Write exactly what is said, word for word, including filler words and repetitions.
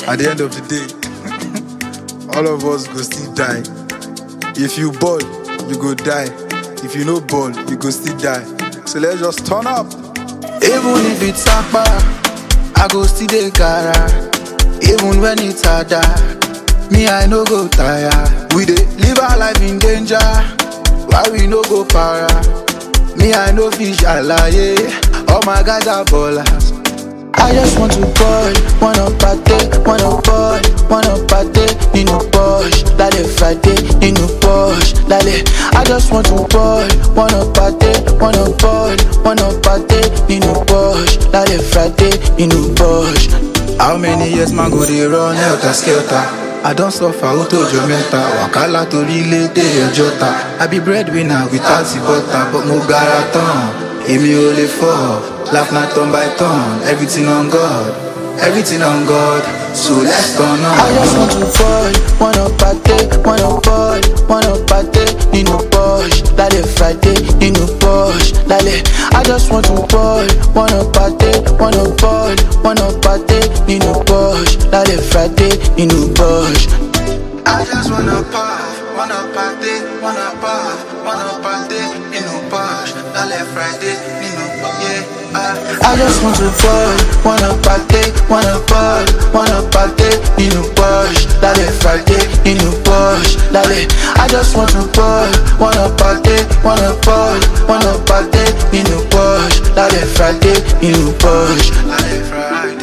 At the end of the day, all of us go still die. If you ball, you go die. If you no ball, you go still die. So let's just turn up. Even if it's akpa, I go still dey gara. Even when it's harder, me I no go tire. We dey live our life in danger, why we no go para? Me I no fish alaye, all my guys are ballers. I just want to ball, wanna party, wanna ball, wanna party, in a Porsche, lale Friday, in a Porsche, lale. I just want to ball, wanna party, wanna ball, wanna party, in a Porsche, lale Friday, in a Porsche. How many years man go dey run helter skelter? I don't suffer auto jomenta, wakala to relay de jota. I be breadwinner without the butter, but mo garaton, emi o le fall. Laugh not turn by turn, everything on God, everything on God, so let's turn on. I just want to fall, wanna party, wanna ball, wanna party, in a Porsche, lale Friday, in a Porsche, lale. I just want to ball, wanna party, wanna ball, wanna party, in a Porsche, lale Friday, in a Porsche. I just wanna puff, wanna party, wanna puff, wanna party, in a Porsche, lale Friday, in a yeah. I just want to fall, wanna party, wanna ball, wanna party, in a Porsche, lale Friday, in a Porsche, lale. I just want to ball, wanna party, wanna ball, wanna party, in a Porsche, lale Friday, in a Porsche, lale Friday.